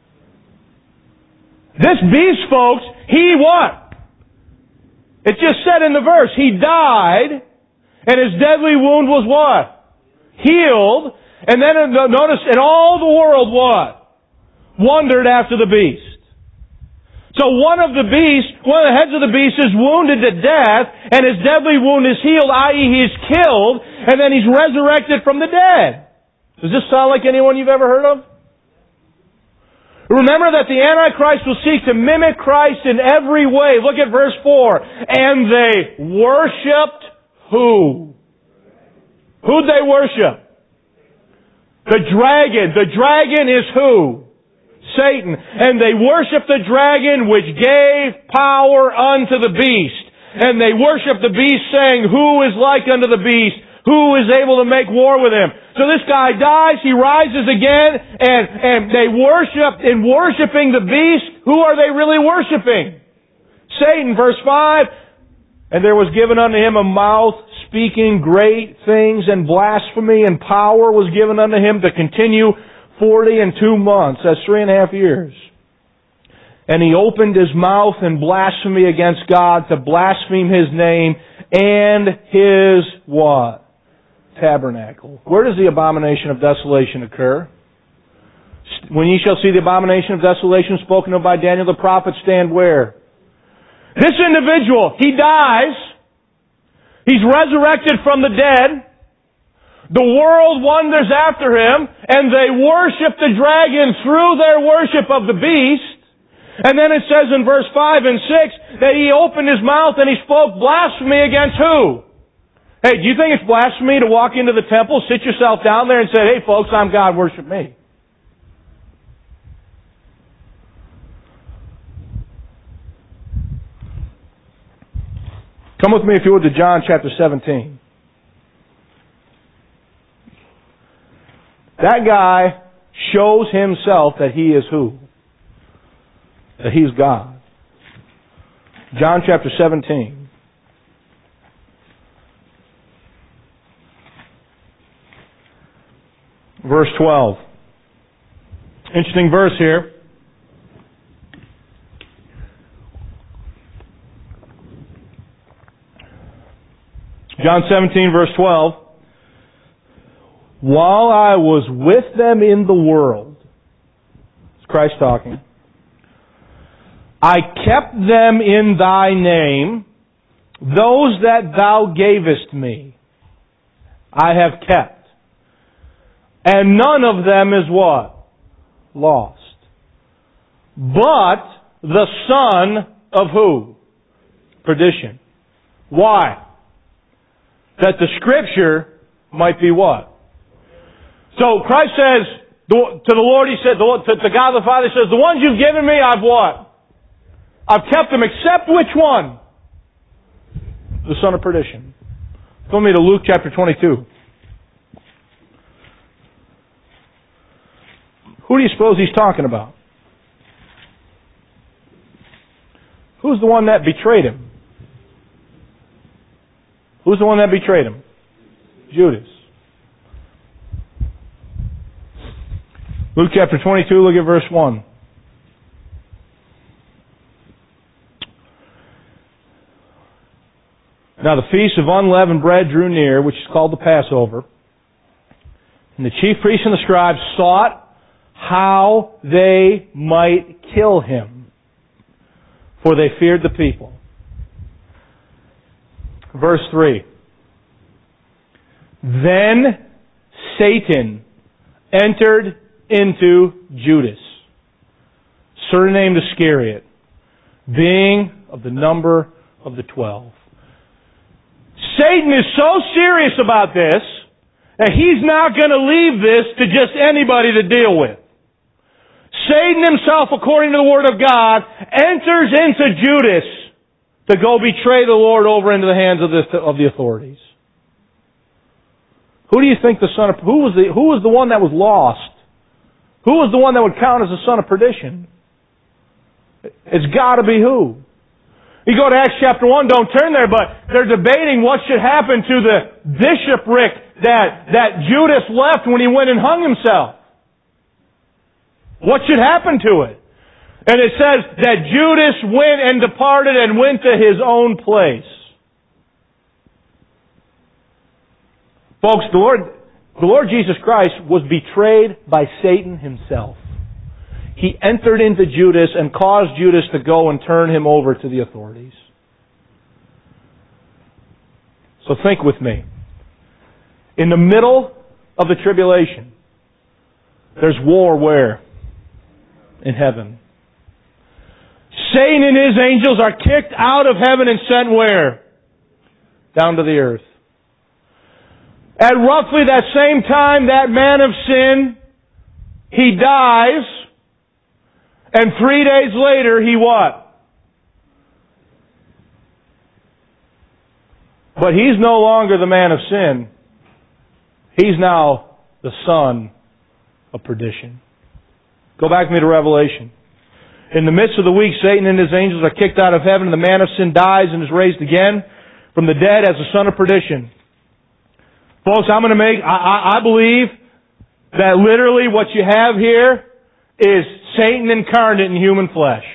Speaker 1: This beast, folks, he what? It just said in the verse, he died, and his deadly wound was what? Healed. And then notice, and all the world what? Wondered after the beast. So one of the heads of the beast is wounded to death, and his deadly wound is healed, i.e. he's killed, and then he's resurrected from the dead. Does this sound like anyone you've ever heard of? Remember that the Antichrist will seek to mimic Christ in every way. Look at verse 4. And they worshipped who? Who'd they worship? The dragon. The dragon is who? Satan. And they worshiped the dragon which gave power unto the beast. And they worshiped the beast, saying, Who is like unto the beast? Who is able to make war with him? So this guy dies, he rises again, and they worship, in worshiping the beast, who are they really worshiping? Satan, verse 5. And there was given unto him a mouth speaking great things and blasphemy, and power was given unto him to continue 42 months. That's 3.5 years. And he opened his mouth in blasphemy against God, to blaspheme his name and his what? tabernacle. Where does the abomination of desolation occur? When ye shall see the abomination of desolation spoken of by Daniel the prophet, stand where? This individual, he dies. He's resurrected from the dead. The world wonders after him, and they worship the dragon through their worship of the beast. And then it says in verse 5 and 6 that he opened his mouth and he spoke blasphemy against who? Hey, do you think it's blasphemy to walk into the temple, sit yourself down there and say, hey folks, I'm God, worship me? Come with me, if you would, to John chapter 17. That guy shows himself that he is who? That he's God. John chapter 17. Verse 12. Interesting verse here. John 17, verse 12. While I was with them in the world, it's Christ talking, I kept them in thy name, those that thou gavest me, I have kept. And none of them is what? Lost. But the son of who? Perdition. Why? That the Scripture might be what? So Christ says, to the Lord, He said, to God the Father, He says, the ones you've given me, I've what? I've kept them, except which one? The son of perdition. Go with me to Luke chapter 22. Who do you suppose He's talking about? Who's the one that betrayed Him? Who's the one that betrayed Him? Judas. Luke chapter 22, look at verse 1. Now the feast of unleavened bread drew near, which is called the Passover. And the chief priests and the scribes sought how they might kill Him, for they feared the people. Verse 3. Then Satan entered into Judas, surnamed Iscariot, being of the number of the 12. Satan is so serious about this that he's not going to leave this to just anybody to deal with. Satan himself, according to the Word of God, enters into Judas to go betray the Lord over into the hands of the authorities. Who do you think who was the one that was lost? Who was the one that would count as the son of perdition? It's got to be who? You go to Acts chapter 1, don't turn there, but they're debating what should happen to the bishopric that Judas left when he went and hung himself. What should happen to it? And it says that Judas went and departed and went to his own place. Folks, the Lord Jesus Christ was betrayed by Satan himself. He entered into Judas and caused Judas to go and turn him over to the authorities. So think with me. In the middle of the tribulation, there's war where? In heaven. Satan and his angels are kicked out of heaven and sent where? Down to the earth. At roughly that same time, that man of sin, he dies. And 3 days later, he what? But he's no longer the man of sin. He's now the son of perdition. Go back with me to Revelation. In the midst of the week, Satan and his angels are kicked out of heaven, and the man of sin dies and is raised again from the dead as the son of perdition. Folks, I believe that literally what you have here is Satan incarnate in human flesh.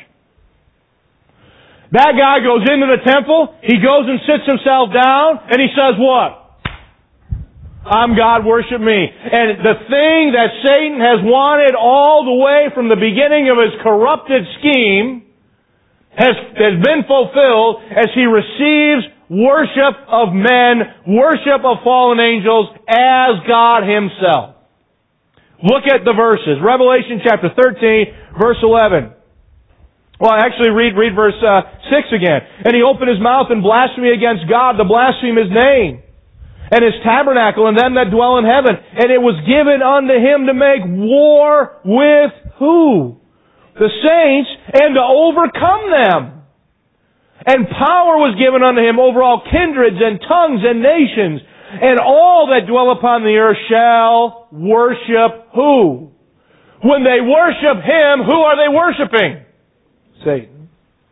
Speaker 1: That guy goes into the temple, he goes and sits himself down, and he says what? I'm God, worship me. And the thing that Satan has wanted all the way from the beginning of his corrupted scheme has been fulfilled as he receives worship of men, worship of fallen angels as God Himself. Look at the verses. Revelation chapter 13, verse 11. Well, actually, read verse 6 again. And he opened his mouth in blasphemy against God, to blaspheme His name, and His tabernacle, and them that dwell in heaven. And it was given unto him to make war with who? The saints, and to overcome them. And power was given unto him over all kindreds and tongues and nations. And all that dwell upon the earth shall worship who? When they worship Him, who are they worshiping? Satan.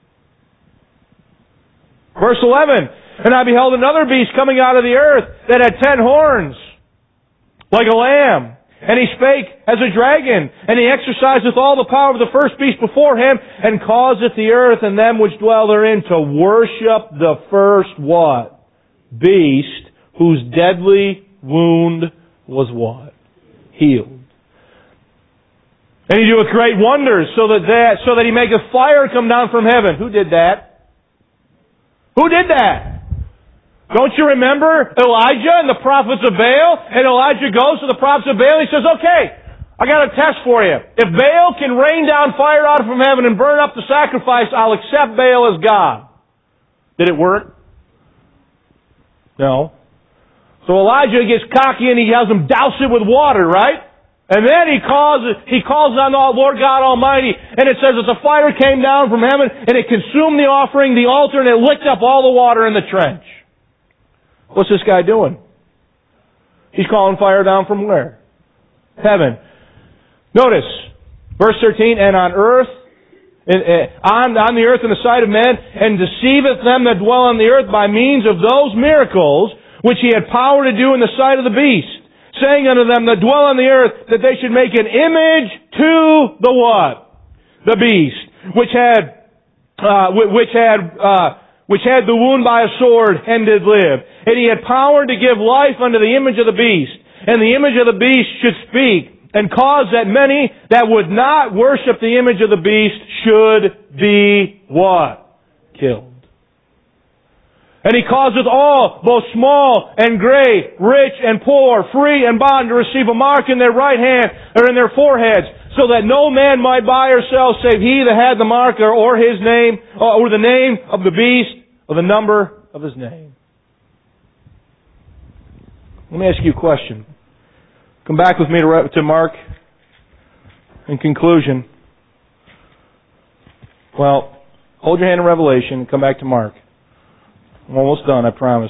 Speaker 1: Verse 11. And I beheld another beast coming out of the earth that had 10 horns, like a lamb. And he spake as a dragon, and he exerciseth all the power of the first beast before him, and causeth the earth and them which dwell therein to worship the first what? Beast, whose deadly wound was what? Healed. And he doeth great wonders, so that he maketh fire come down from heaven. Who did that? Who did that? Don't you remember Elijah and the prophets of Baal? And Elijah goes to the prophets of Baal. He says, okay, I got a test for you. If Baal can rain down fire out from heaven and burn up the sacrifice, I'll accept Baal as God. Did it work? No. So Elijah gets cocky and he has them douse it with water, right? And then he calls on the Lord God Almighty, and it says that the fire came down from heaven and it consumed the offering, the altar, and it licked up all the water in the trench. What's this guy doing? He's calling fire down from where? Heaven. Notice, verse 13, and on earth, on the earth in the sight of men, and deceiveth them that dwell on the earth by means of those miracles which he had power to do in the sight of the beast, saying unto them that dwell on the earth that they should make an image to the what? The beast, which had the wound by a sword and did live. And he had power to give life unto the image of the beast. And the image of the beast should speak, and cause that many that would not worship the image of the beast should be what? Killed. And he causeth all, both small and great, rich and poor, free and bond, to receive a mark in their right hand or in their foreheads, so that no man might buy or sell save he that had the mark or his name, or the name of the beast, or the number of his name. Let me ask you a question. Come back with me to Mark in conclusion. Well, hold your hand in Revelation and come back to Mark. I'm almost done, I promise.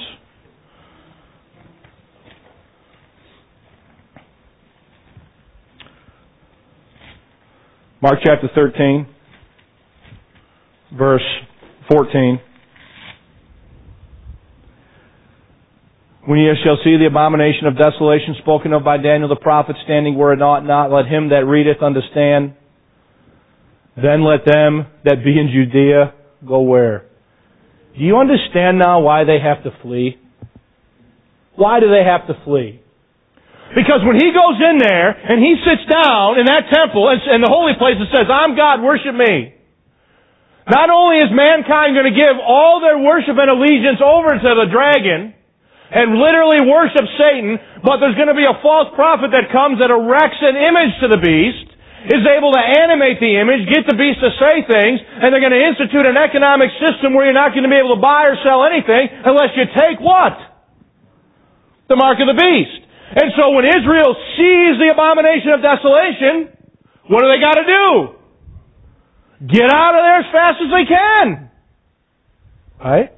Speaker 1: Mark chapter 13, verse 14. When ye shall see the abomination of desolation spoken of by Daniel the prophet standing where it ought not, let him that readeth understand. Then let them that be in Judea go where? Do you understand now why they have to flee? Why do they have to flee? Because when he goes in there and he sits down in that temple and the holy place and says, I'm God, worship me. Not only is mankind going to give all their worship and allegiance over to the dragon and literally worship Satan, but there's going to be a false prophet that comes that erects an image to the beast, is able to animate the image, get the beast to say things, and they're going to institute an economic system where you're not going to be able to buy or sell anything unless you take what? The mark of the beast. And so when Israel sees the abomination of desolation, what do they got to do? Get out of there as fast as they can. Right?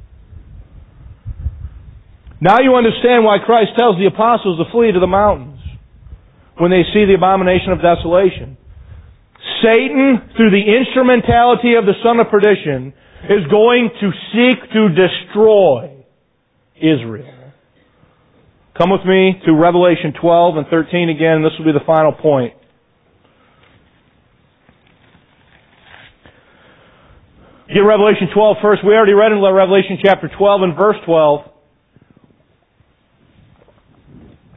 Speaker 1: Now you understand why Christ tells the apostles to flee to the mountains when they see the abomination of desolation. Satan, through the instrumentality of the son of perdition, is going to seek to destroy Israel. Come with me to Revelation 12 and 13 again, and this will be the final point. Get Revelation 12 first. We already read in Revelation chapter 12 and verse 12.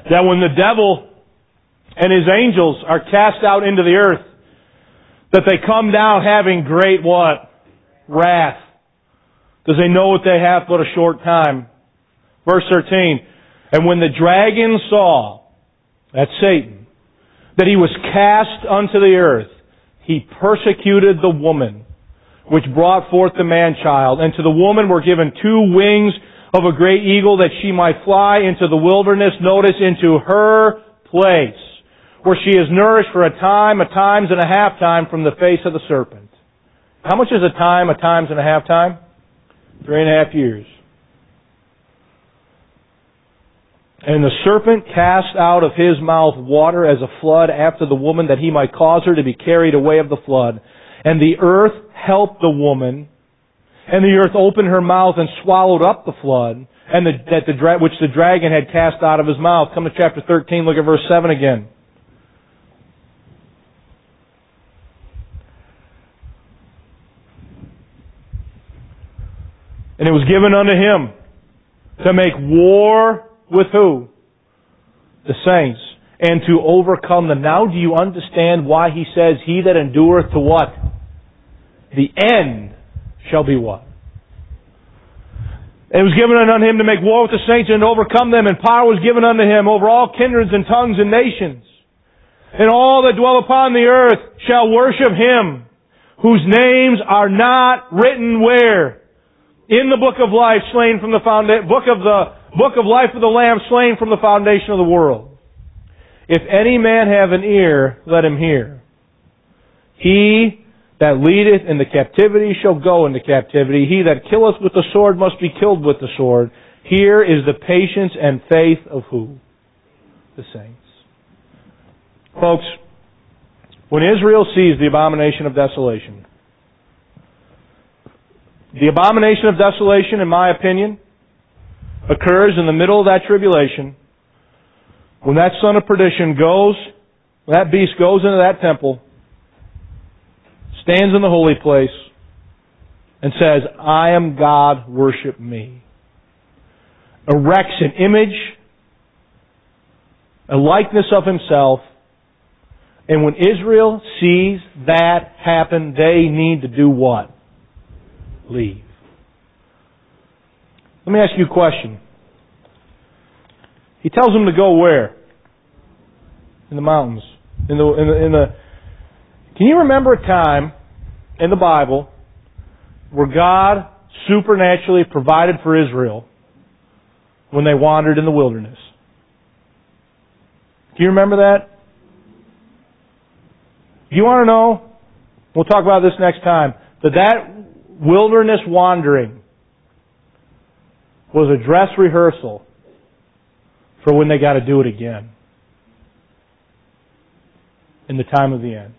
Speaker 1: that when the devil and his angels are cast out into the earth, that they come down having great what? Wrath. Because they know what they have but a short time. Verse 13, and when the dragon saw, that's Satan, that he was cast unto the earth, he persecuted the woman, which brought forth the man-child. And to the woman were given 2 wings of a great eagle, that she might fly into the wilderness, notice, into her place, where she is nourished for a times and a half time from the face of the serpent. How much is a times and a half time? 3.5 years. And the serpent cast out of his mouth water as a flood after the woman, that he might cause her to be carried away of the flood. And the earth helped the woman, and the earth opened her mouth and swallowed up the flood, and which the dragon had cast out of his mouth. Come to chapter 13, look at verse 7 again. And it was given unto him to make war with who? The saints. And to overcome them. Now do you understand why he says, he that endureth to what? The end shall be what? It was given unto him to make war with the saints and to overcome them. And power was given unto him over all kindreds and tongues and nations. And all that dwell upon the earth shall worship him, whose names are not written where? In the book of life, slain from the book of life of the Lamb, slain from the foundation of the world. If any man have an ear, let him hear. He that leadeth in the captivity shall go into captivity. He that killeth with the sword must be killed with the sword. Here is the patience and faith of who? The saints. Folks, when Israel sees the abomination of desolation, the abomination of desolation, in my opinion, occurs in the middle of that tribulation, when that son of perdition goes, when that beast goes into that temple, stands in the holy place, and says, I am God, worship me. Erects an image, a likeness of himself, and when Israel sees that happen, they need to do what? Leave. Let me ask you a question. He tells them to go where? In the mountains. Can you remember a time in the Bible where God supernaturally provided for Israel when they wandered in the wilderness? Do you remember that? Do you want to know? We'll talk about this next time. That wilderness wandering was a dress rehearsal for when they got to do it again in the time of the end.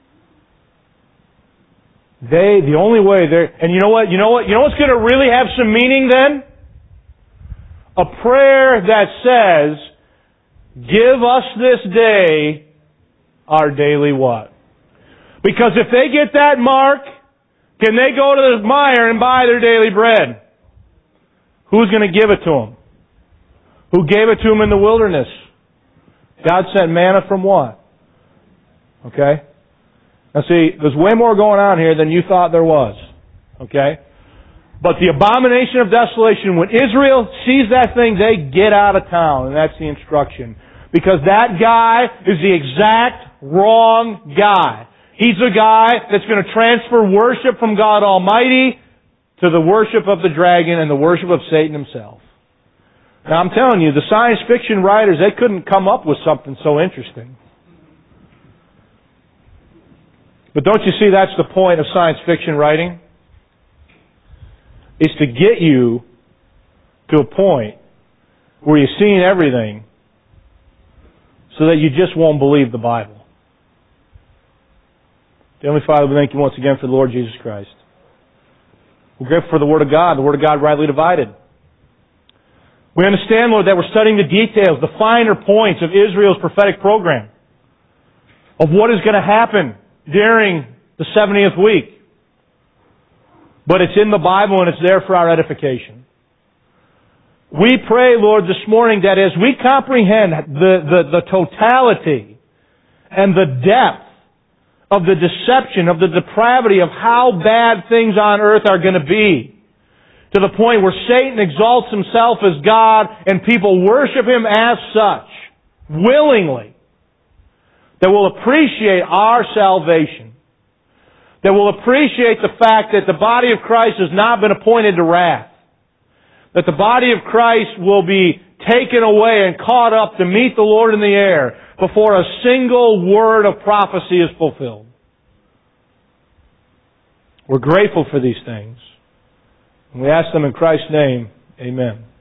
Speaker 1: The only way and you know what's going to really have some meaning then? A prayer that says, give us this day our daily what? Because if they get that mark, can they go to the mire and buy their daily bread? Who's going to give it to them? Who gave it to them in the wilderness? God sent manna from what? Okay? Now see, there's way more going on here than you thought there was. Okay? But the abomination of desolation, when Israel sees that thing, they get out of town. And that's the instruction. Because that guy is the exact wrong guy. He's a guy that's going to transfer worship from God Almighty to the worship of the dragon and the worship of Satan himself. Now I'm telling you, the science fiction writers, they couldn't come up with something so interesting. But don't you see that's the point of science fiction writing? It's to get you to a point where you've seen everything so that you just won't believe the Bible. Heavenly Father, we thank you once again for the Lord Jesus Christ. We're grateful for the Word of God rightly divided. We understand, Lord, that we're studying the details, the finer points of Israel's prophetic program, of what is going to happen during the 70th week. But it's in the Bible and it's there for our edification. We pray, Lord, this morning that as we comprehend the totality and the depth of the deception, of the depravity of how bad things on earth are going to be, to the point where Satan exalts himself as God and people worship him as such, willingly, that will appreciate our salvation, that will appreciate the fact that the body of Christ has not been appointed to wrath, that the body of Christ will be taken away and caught up to meet the Lord in the air before a single word of prophecy is fulfilled. We're grateful for these things. And we ask them in Christ's name. Amen.